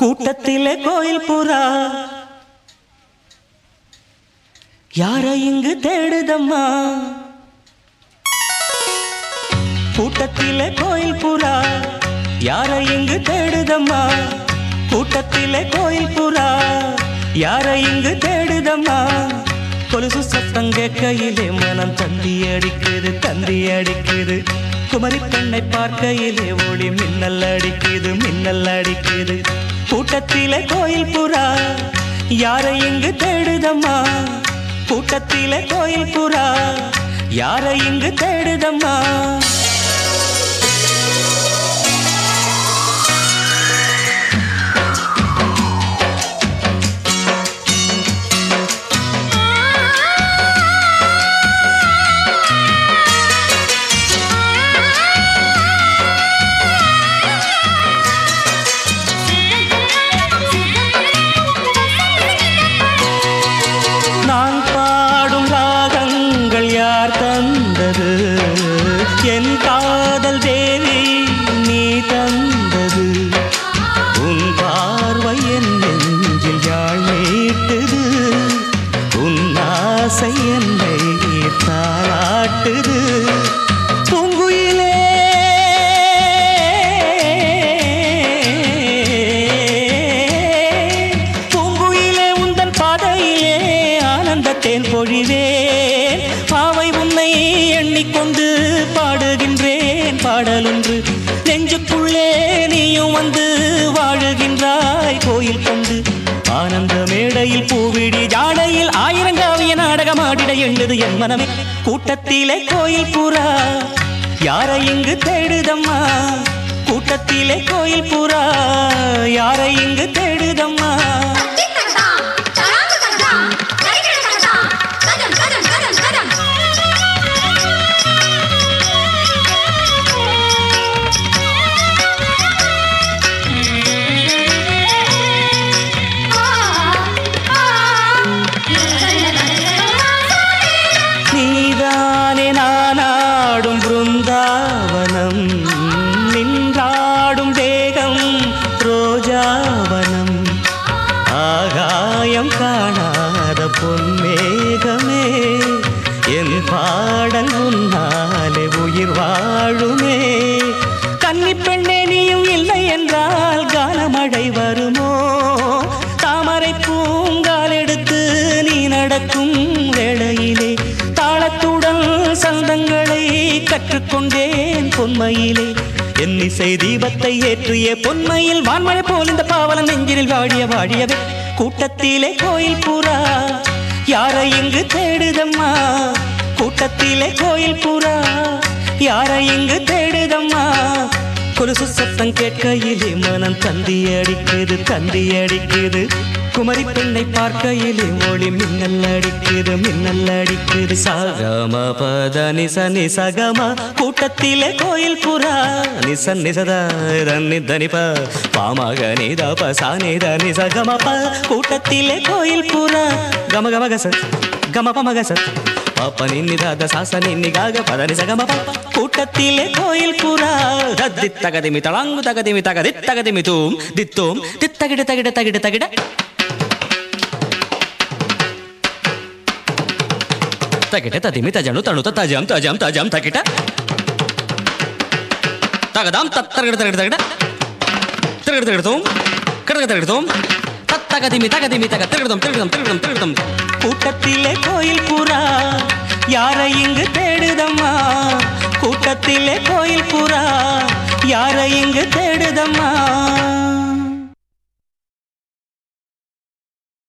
கூட்டத்திலே கோயில் புறா யாரை இங்கு தேடுதம்மா? கூட்டத்திலே கோயில் புறா யாரை இங்கு தேடுதம்மா? கூட்டத்திலே கோயில் புறா யாரை இங்கு தேடுதம்மா? கொலுசு சத்தம் கேட்கையிலே மனம் தந்தி அடிக்குது. குமரி பெண்ணை பார்க்கையிலே ஒளி மின்னல் அடிக்குது. கூட்டத்திலே கோயில் புறா யாரை இங்கு தேடுதம்மா? கூட்டத்திலே கோயில் புறா யாரை இங்கு தேடுதம்மா? நான் பாடும் ராகங்கள் யார் தந்தது? என் காதல் தேவி நீ தந்தது. உன் பார்வை என் நெஞ்சில் யாழ் மீட்டுது. உன் ஆசை என்னை தாளாட்டுது. பூங்குயிலே உந்தன் பாதையிலே ஆனந்தத்தேன் பொழிவேன். பாவை உன்னை எண்ணிக்கொண்டு பாடுகின்றேன் பாடலொன்று. நெஞ்சுக்குள்ளே நீயும் வந்து வாழுகின்றாய் கோயில் கொண்டு. ஆனந்த மேடையில் பூவிடி ஜாடையில் ஆயிரங்காவிய நாடகமாடிட எண்ணுது என் மனமே. கூட்டத்திலே கோயில் புறா யாரை இங்கு தேடுதம்மா? கூட்டத்திலே கோயில் புறா யாரை இங்கு தேடுதம்மா? நீதானே நானாடும் பிருந்தாவனம். நின்றாடும் தேகம் ரோஜாவனம். ஆகாயம் காணாத பொன்மேகமே என் பாடல் உன்னாலே உயிர் வாழுமே. கன்னி பெண்ணே நீயும் இல்லை என்றால் கானமழை வருமோ? தாமரை பூங்கால் எடுத்து நீ நடக்கும் வேளையிலே தாளத்துடன் சந்தங்களை கற்றுக்கொண்டேன் பொன்மையிலே. என் இசை தீபத்தை ஏற்றிய பொன்மையில் வான்மழை போல் இந்த பாவலன் நெஞ்சினில் வாடியவே. கூட்டத்திலே கோயில் புறா யாரை இங்கு தேடுதம்மா? கூட்டத்திலே கோயில் புறா யாரை இங்கு தேடுதம்மா? கொலுசு சத்தம் கேட்கையிலே மனம் தந்தி அடிக்குது. குமரி பெண்ணை பார்க்கையிலே ஒளி மின்னல் அடிக்குது. சகம பத நிச சகம. கூட்டத்திலே கோயில் புறா நிசதா தனிப பாமக நிதப சானித நிசகமப. கூட்டத்திலே கோயில் புறா கமகமகச கமபமகச பாப்ப நின்னிதாத சாச நின்னிகாக பத நிசகமப. கூட்டத்திலே கோயில் புறா தத்தித்தகதிமி தளாங்கு தகதிமி தகதித்தகதிமி தூம் தித்தோம் தித்தகிட தகிட ததிமி தஜனு தணுத தஜம் தகிட தகதாம் தத்தகிட திருகிடத்தோம் கிடகத்தோம் தத்தகதிமி திருகிடம். கூட்டத்திலே கோயில் புறா யாரை இங்கு தேடுதம்மா? கூட்டத்திலே கோயில் புறா யாரை இங்கு தேடுதம்மா?